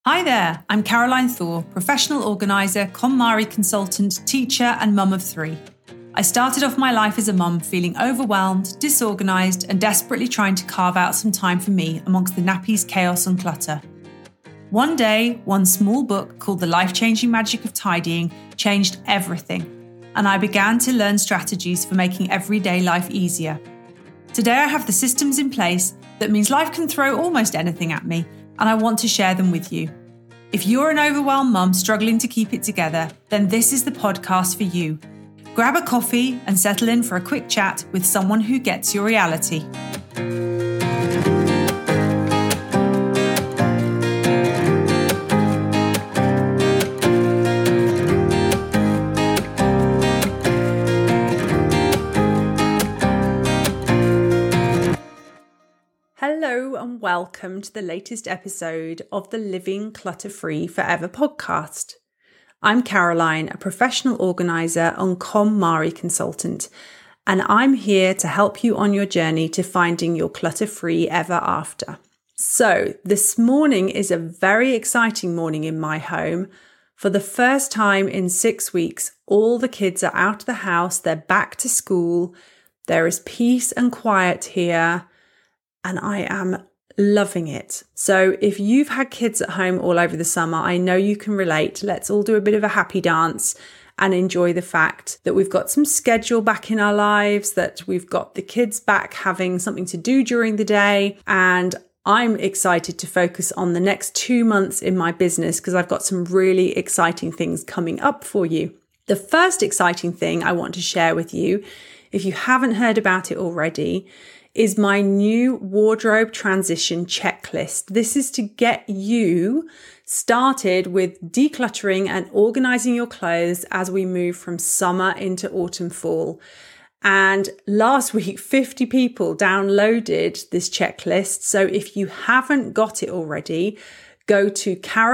Hi there, I'm Caroline Thor, professional organiser, KonMari consultant, teacher and mum of 3. I started off my life as a mum feeling overwhelmed, disorganised and desperately trying to carve out some time for me amongst the nappies, chaos and clutter. One day, one small book called The Life-Changing Magic of Tidying changed everything, and I began to learn strategies for making everyday life easier. Today I have the systems in place that means life can throw almost anything at me, and I want to share them with you. If you're an overwhelmed mum struggling to keep it together, then this is the podcast for you. Grab a coffee and settle in for a quick chat with someone who gets your reality. Hello and welcome to the latest episode of the Living Clutter-Free Forever podcast. I'm Caroline, a professional organiser and KonMari consultant, and I'm here to help you on your journey to finding your clutter-free ever after. So this morning is a very exciting morning in my home. For the first time in 6 weeks, all the kids are out of the house, they're back to school, there is peace and quiet here, and I am loving it. So if you've had kids at home all over the summer, I know you can relate. Let's all do a bit of a happy dance and enjoy the fact that we've got some schedule back in our lives, that we've got the kids back having something to do during the day. And I'm excited to focus on the next 2 months in my business because I've got some really exciting things coming up for you. The first exciting thing I want to share with you, if you haven't heard about it already, is my new wardrobe transition checklist. This is to get you started with decluttering and organising your clothes as we move from summer into autumn, fall. And last week, 50 people downloaded this checklist. So if you haven't got it already, go to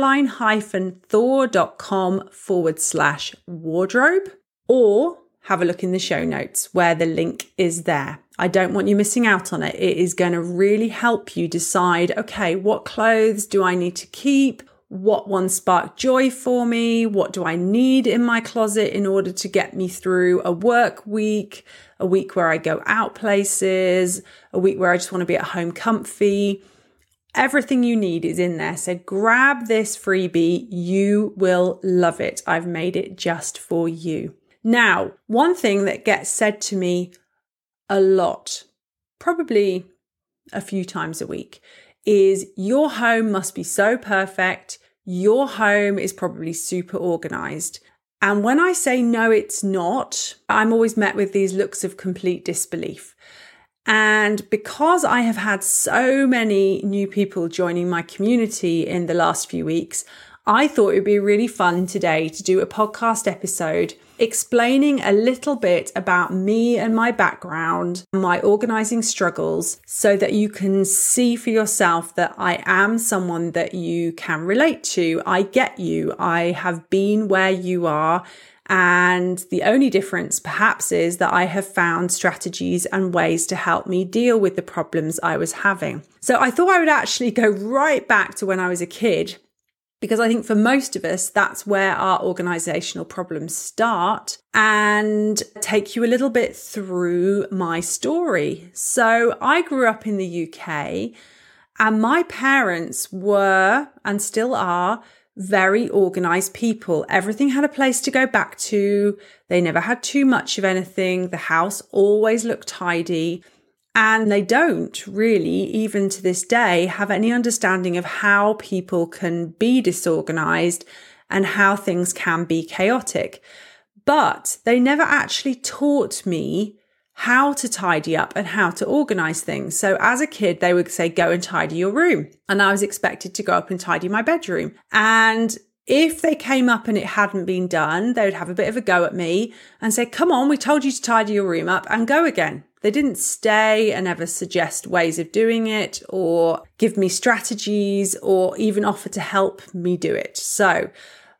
caroline-thor.com/wardrobe or have a look in the show notes where the link is there. I don't want you missing out on it. It is going to really help you decide, okay, what clothes do I need to keep? What ones spark joy for me? What do I need in my closet in order to get me through a work week, a week where I go out places, a week where I just want to be at home comfy? Everything you need is in there. So grab this freebie. You will love it. I've made it just for you. Now, one thing that gets said to me a lot, probably a few times a week, is your home must be so perfect. Your home is probably super organized. And when I say no, it's not, I'm always met with these looks of complete disbelief. And because I have had so many new people joining my community in the last few weeks, I thought it would be really fun today to do a podcast episode explaining a little bit about me and my background, my organising struggles, so that you can see for yourself that I am someone that you can relate to. I get you. I have been where you are. And the only difference perhaps is that I have found strategies and ways to help me deal with the problems I was having. So I thought I would actually go right back to when I was a kid, because I think for most of us, that's where our organisational problems start, and take you a little bit through my story. So I grew up in the UK, and my parents were, and still are, very organised people. Everything had a place to go back to. They never had too much of anything. The house always looked tidy. And they don't really, even to this day, have any understanding of how people can be disorganized and how things can be chaotic. But they never actually taught me how to tidy up and how to organize things. So as a kid, they would say, go and tidy your room. And I was expected to go up and tidy my bedroom. And if they came up and it hadn't been done, they would have a bit of a go at me and say, come on, we told you to tidy your room up, and go again. They didn't stay and ever suggest ways of doing it or give me strategies or even offer to help me do it. So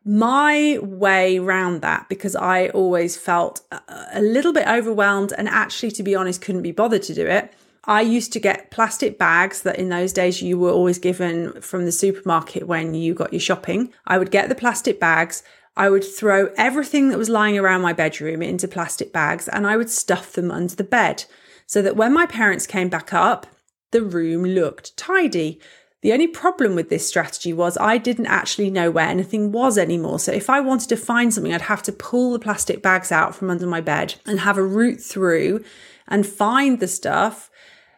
my way around that, because I always felt a little bit overwhelmed and actually, to be honest, couldn't be bothered to do it, I used to get plastic bags that in those days you were always given from the supermarket when you got your shopping. I would get the plastic bags. I would throw everything that was lying around my bedroom into plastic bags and I would stuff them under the bed so that when my parents came back up, the room looked tidy. The only problem with this strategy was I didn't actually know where anything was anymore. So if I wanted to find something, I'd have to pull the plastic bags out from under my bed and have a route through and find the stuff.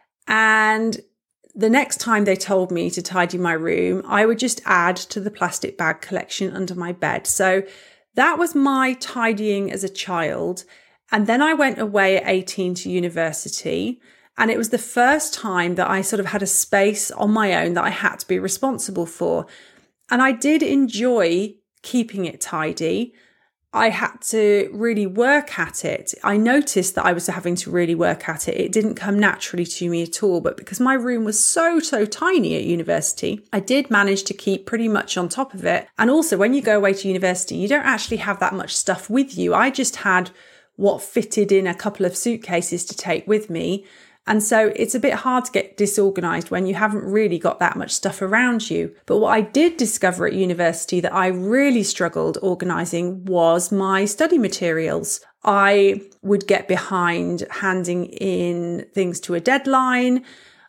And the next time they told me to tidy my room, I would just add to the plastic bag collection under my bed. So that was my tidying as a child. And then I went away at 18 to university. And it was the first time that I sort of had a space on my own that I had to be responsible for. And I did enjoy keeping it tidy. I had to really work at it. I noticed that I was having to really work at it. It didn't come naturally to me at all. But because my room was so tiny at university, I did manage to keep pretty much on top of it. And also when you go away to university, you don't actually have that much stuff with you. I just had what fitted in a couple of suitcases to take with me. And so it's a bit hard to get disorganized when you haven't really got that much stuff around you. But what I did discover at university that I really struggled organizing was my study materials. I would get behind handing in things to a deadline.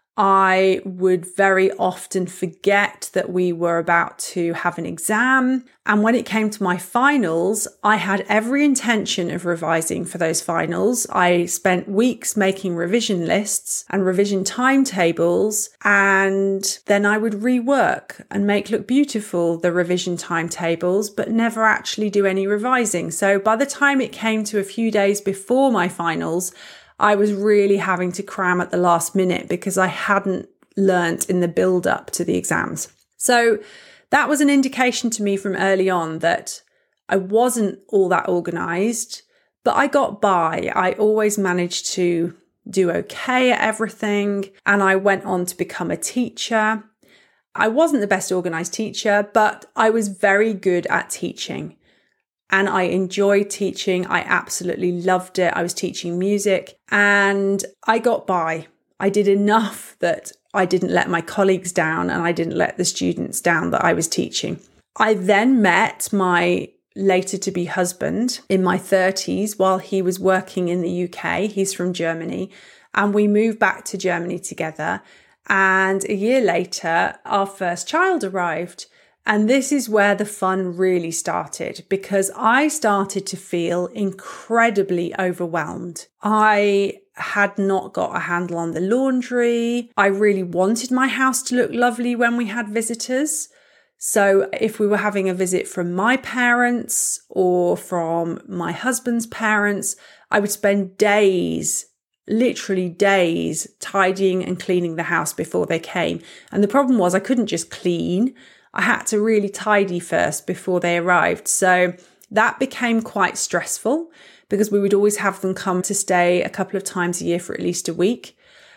I would very often forget that we were about to have an exam. And when it came to my finals, I had every intention of revising for those finals. I spent weeks making revision lists and revision timetables, and then I would rework and make look beautiful the revision timetables, but never actually do any revising. So by the time it came to a few days before my finals, I was really having to cram at the last minute because I hadn't learnt in the build up to the exams. So that was an indication to me from early on that I wasn't all that organised, but I got by. I always managed to do okay at everything, and I went on to become a teacher. I wasn't the best organised teacher, but I was very good at teaching. And I enjoyed teaching. I absolutely loved it. I was teaching music and I got by. I did enough that I didn't let my colleagues down and I didn't let the students down that I was teaching. I then met my later to be husband in my 30s while he was working in the UK. He's from Germany, and we moved back to Germany together. And a year later, our first child arrived. And this is where the fun really started, because I started to feel incredibly overwhelmed. I had not got a handle on the laundry. I really wanted my house to look lovely when we had visitors. So if we were having a visit from my parents or from my husband's parents, I would spend days, literally days, tidying and cleaning the house before they came. And the problem was I couldn't just clean. I had to really tidy first before they arrived. So that became quite stressful because we would always have them come to stay a couple of times a year for at least a week.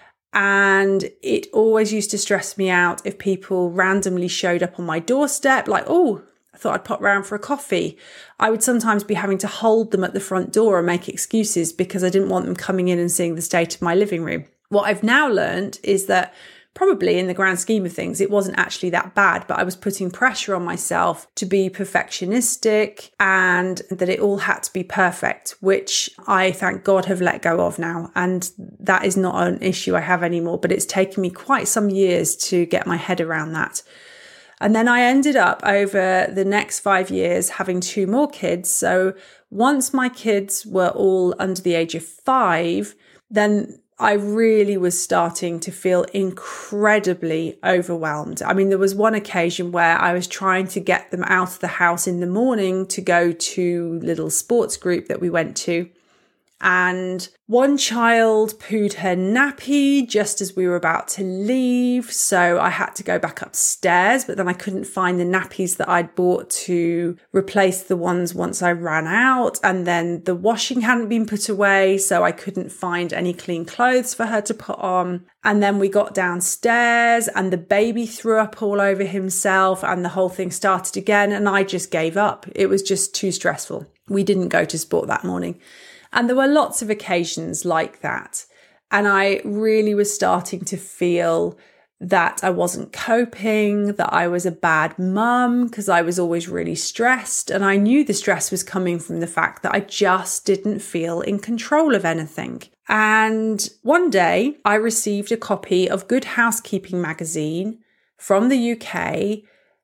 And it always used to stress me out if people randomly showed up on my doorstep, like, oh, I thought I'd pop round for a coffee. I would sometimes be having to hold them at the front door and make excuses because I didn't want them coming in and seeing the state of my living room. What I've now learned is that probably in the grand scheme of things, it wasn't actually that bad, but I was putting pressure on myself to be perfectionistic and that it all had to be perfect, which I, thank God, have let go of now. And that is not an issue I have anymore, but it's taken me quite some years to get my head around that. And then I ended up over the next 5 years having 2 more kids. So once my kids were all under the age of 5, then I really was starting to feel incredibly overwhelmed. I mean, there was one occasion where I was trying to get them out of the house in the morning to go to a little sports group that we went to. And one child pooed her nappy just as we were about to leave. So I had to go back upstairs, but then I couldn't find the nappies that I'd bought to replace the ones once I ran out. And then the washing hadn't been put away, so I couldn't find any clean clothes for her to put on. And then we got downstairs and the baby threw up all over himself and the whole thing started again. And I just gave up. It was just too stressful. We didn't go to sport that morning. And there were lots of occasions like that. And I really was starting to feel that I wasn't coping, that I was a bad mum because I was always really stressed. And I knew the stress was coming from the fact that I just didn't feel in control of anything. And one day I received a copy of Good Housekeeping magazine from the UK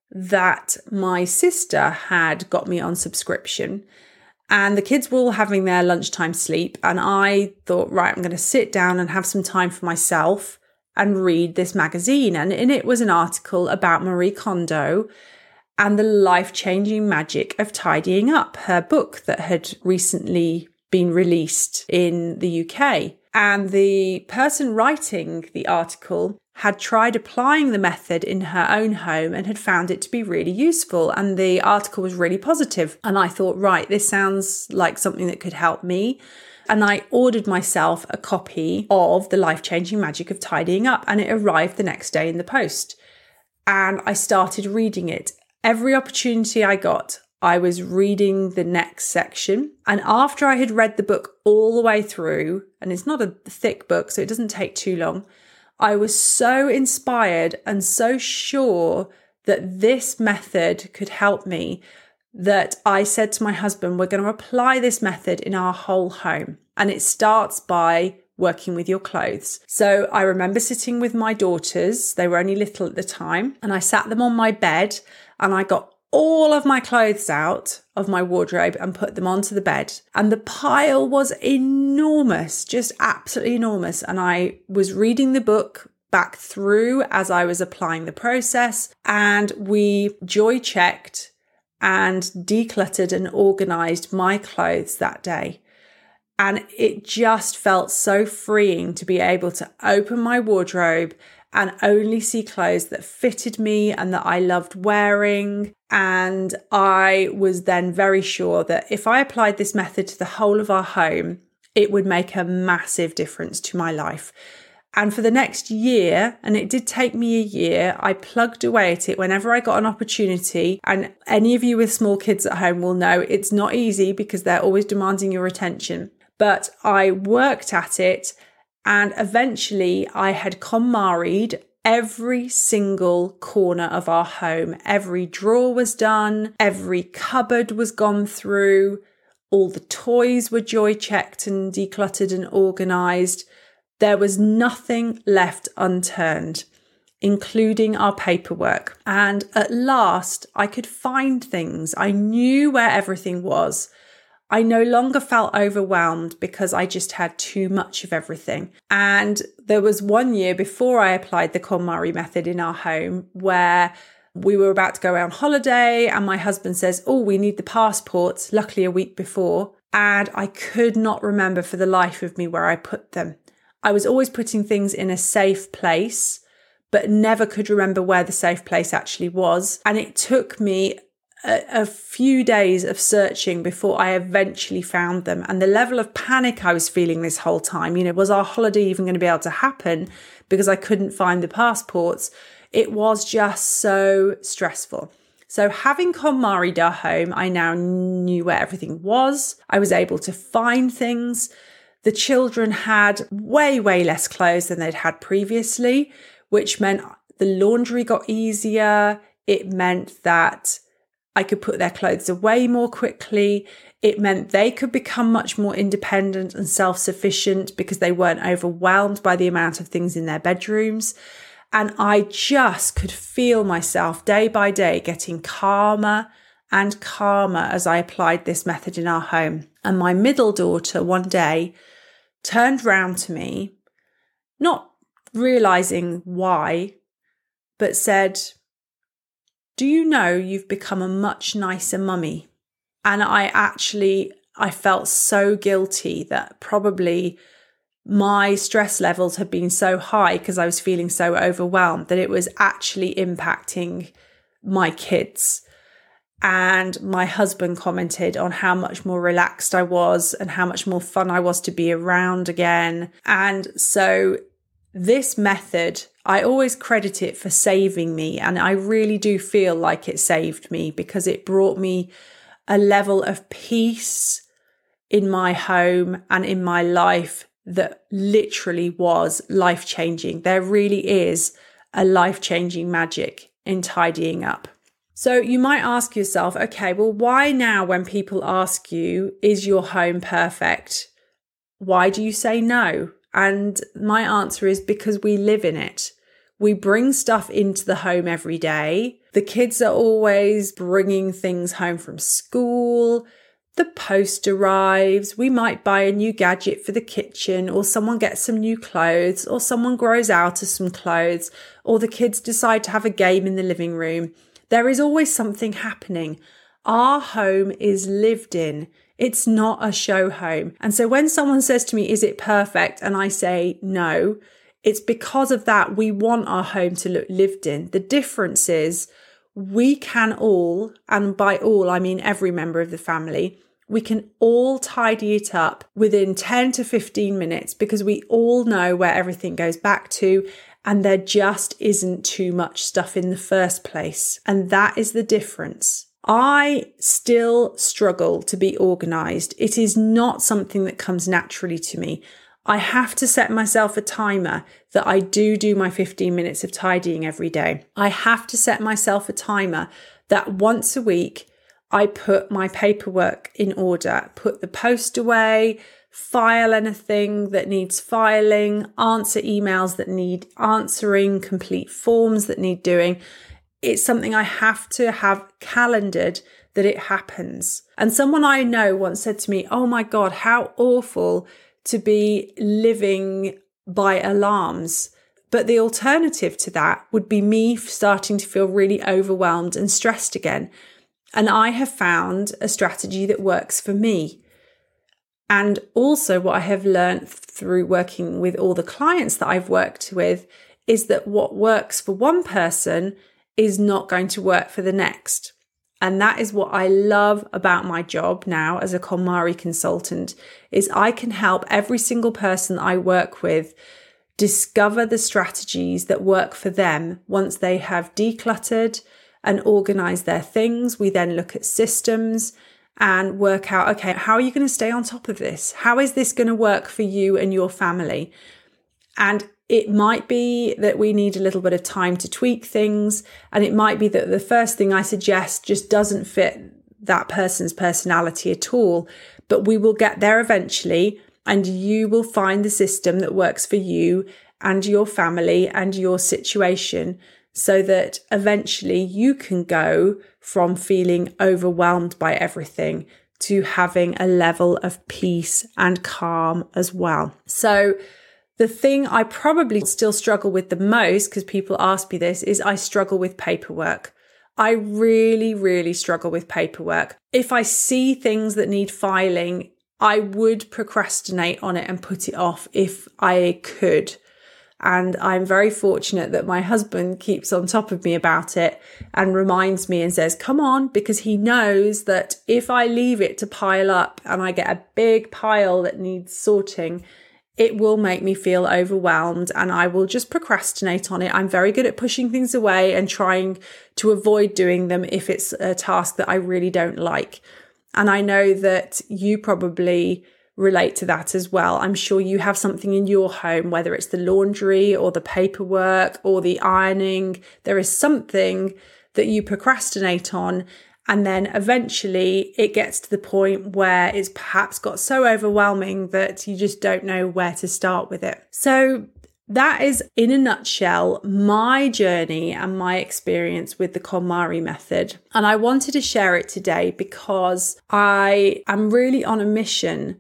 that my sister had got me on subscription. And the kids were all having their lunchtime sleep. And I thought, right, I'm going to sit down and have some time for myself and read this magazine. And in it was an article about Marie Kondo and the life-changing magic of tidying up, her book that had recently been released in the UK. And the person writing the article had tried applying the method in her own home and had found it to be really useful. And the article was really positive. And I thought, right, this sounds like something that could help me. And I ordered myself a copy of The Life-Changing Magic of Tidying Up, and it arrived the next day in the post. And I started reading it. Every opportunity I got, I was reading the next section. And after I had read the book all the way through, and it's not a thick book, so it doesn't take too long, I was so inspired and so sure that this method could help me that I said to my husband, we're going to apply this method in our whole home. And it starts by working with your clothes. So I remember sitting with my daughters, they were only little at the time, and I sat them on my bed and I got all of my clothes out of my wardrobe and put them onto the bed. And the pile was enormous, just absolutely enormous. And I was reading the book back through as I was applying the process, and we joy checked and decluttered and organized my clothes that day. And it just felt so freeing to be able to open my wardrobe and only see clothes that fitted me and that I loved wearing. And I was then very sure that if I applied this method to the whole of our home, it would make a massive difference to my life. And for the next year, and it did take me a year, I plugged away at it whenever I got an opportunity. And any of you with small kids at home will know it's not easy because they're always demanding your attention. But I worked at it, and eventually I had KonMari'd every single corner of our home. Every drawer was done, every cupboard was gone through, all the toys were joy checked and decluttered and organised. There was nothing left unturned, including our paperwork. And at last, I could find things. I knew where everything was. I no longer felt overwhelmed because I just had too much of everything. And there was one year before I applied the KonMari method in our home where we were about to go on holiday and my husband says, oh, we need the passports, luckily a week before. And I could not remember for the life of me where I put them. I was always putting things in a safe place, but never could remember where the safe place actually was. And it took me a few days of searching before I eventually found them. And the level of panic I was feeling this whole time, was our holiday even going to be able to happen because I couldn't find the passports? It was just so stressful. So having KonMari'd our home, I now knew where everything was. I was able to find things. The children had way, way less clothes than they'd had previously, which meant the laundry got easier. It meant that I could put their clothes away more quickly. It meant they could become much more independent and self-sufficient because they weren't overwhelmed by the amount of things in their bedrooms. And I just could feel myself day by day getting calmer and calmer as I applied this method in our home. And my middle daughter one day turned round to me, not realizing why, but said, do you know you've become a much nicer mummy? And I felt so guilty that probably my stress levels had been so high because I was feeling so overwhelmed that it was actually impacting my kids. And my husband commented on how much more relaxed I was and how much more fun I was to be around again. And so this method, I always credit it for saving me. And I really do feel like it saved me because it brought me a level of peace in my home and in my life that literally was life-changing. There really is a life-changing magic in tidying up. So you might ask yourself, okay, well, why now when people ask you, is your home perfect? Why do you say no? And my answer is because we live in it. We bring stuff into the home every day. The kids are always bringing things home from school. The post arrives. We might buy a new gadget for the kitchen, or someone gets some new clothes, or someone grows out of some clothes, or the kids decide to have a game in the living room. There is always something happening. Our home is lived in. It's not a show home. And so when someone says to me, is it perfect? And I say no, it's because of that. We want our home to look lived in. The difference is we can all, and by all, I mean every member of the family, we can all tidy it up within 10 to 15 minutes because we all know where everything goes back to. And there just isn't too much stuff in the first place. And that is the difference. I still struggle to be organized. It is not something that comes naturally to me. I have to set myself a timer that I do my 15 minutes of tidying every day. I have to set myself a timer that once a week I put my paperwork in order, put the post away, file anything that needs filing, answer emails that need answering, complete forms that need doing. It's something I have to have calendared that it happens. And someone I know once said to me, oh my God, how awful to be living by alarms. But the alternative to that would be me starting to feel really overwhelmed and stressed again. And I have found a strategy that works for me. And also what I have learned through working with all the clients that I've worked with is that what works for one person is not going to work for the next. And that is what I love about my job now as a KonMari consultant, is I can help every single person I work with discover the strategies that work for them once they have decluttered and organized their things. We then look at systems and work out, okay, how are you going to stay on top of this? How is this going to work for you and your family? And it might be that we need a little bit of time to tweak things. And it might be that the first thing I suggest just doesn't fit that person's personality at all. But we will get there eventually. And you will find the system that works for you and your family and your situation, so that eventually you can go from feeling overwhelmed by everything to having a level of peace and calm as well. So the thing I probably still struggle with the most, because people ask me this, is I struggle with paperwork. I really, really struggle with paperwork. If I see things that need filing, I would procrastinate on it and put it off if I could. And I'm very fortunate that my husband keeps on top of me about it and reminds me and says, come on, because he knows that if I leave it to pile up and I get a big pile that needs sorting, it will make me feel overwhelmed and I will just procrastinate on it. I'm very good at pushing things away and trying to avoid doing them if it's a task that I really don't like. And I know that you probably relate to that as well. I'm sure you have something in your home, whether it's the laundry or the paperwork or the ironing. There is something that you procrastinate on. And then eventually it gets to the point where it's perhaps got so overwhelming that you just don't know where to start with it. So that is, in a nutshell, my journey and my experience with the KonMari method. And I wanted to share it today because I am really on a mission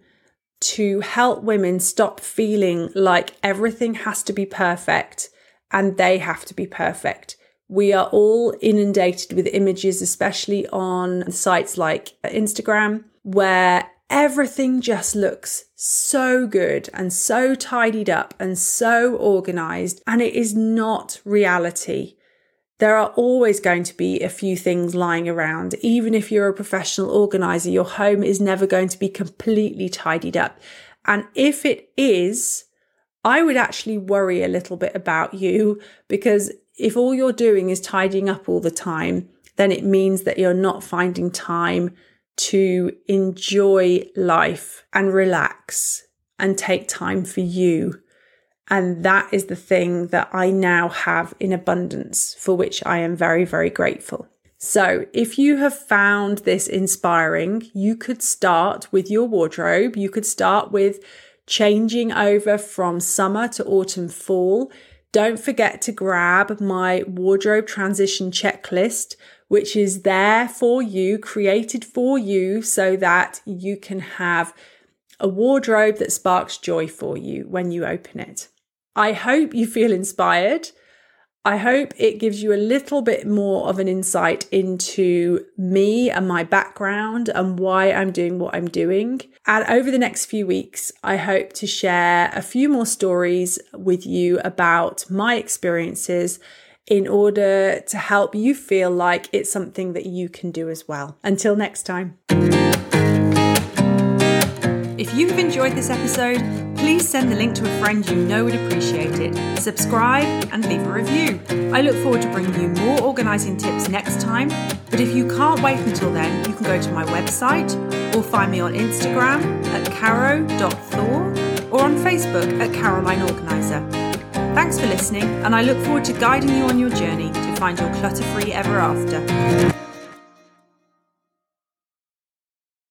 to help women stop feeling like everything has to be perfect and they have to be perfect. We are all inundated with images, especially on sites like Instagram, where everything just looks so good and so tidied up and so organized, and it is not reality. There are always going to be a few things lying around. Even if you're a professional organizer, your home is never going to be completely tidied up. And if it is, I would actually worry a little bit about you, because if all you're doing is tidying up all the time, then it means that you're not finding time to enjoy life and relax and take time for you. And that is the thing that I now have in abundance, for which I am very, very grateful. So if you have found this inspiring, you could start with your wardrobe. You could start with changing over from summer to autumn, fall. Don't forget to grab my wardrobe transition checklist, which is there for you, created for you, so that you can have a wardrobe that sparks joy for you when you open it. I hope you feel inspired. I hope it gives you a little bit more of an insight into me and my background and why I'm doing what I'm doing. And over the next few weeks, I hope to share a few more stories with you about my experiences in order to help you feel like it's something that you can do as well. Until next time. If you have enjoyed this episode, please send the link to a friend you know would appreciate it. Subscribe and leave a review. I look forward to bringing you more organising tips next time. But if you can't wait until then, you can go to my website or find me on Instagram at caro.thor or on Facebook at Caroline Organiser. Thanks for listening, and I look forward to guiding you on your journey to find your clutter-free ever after.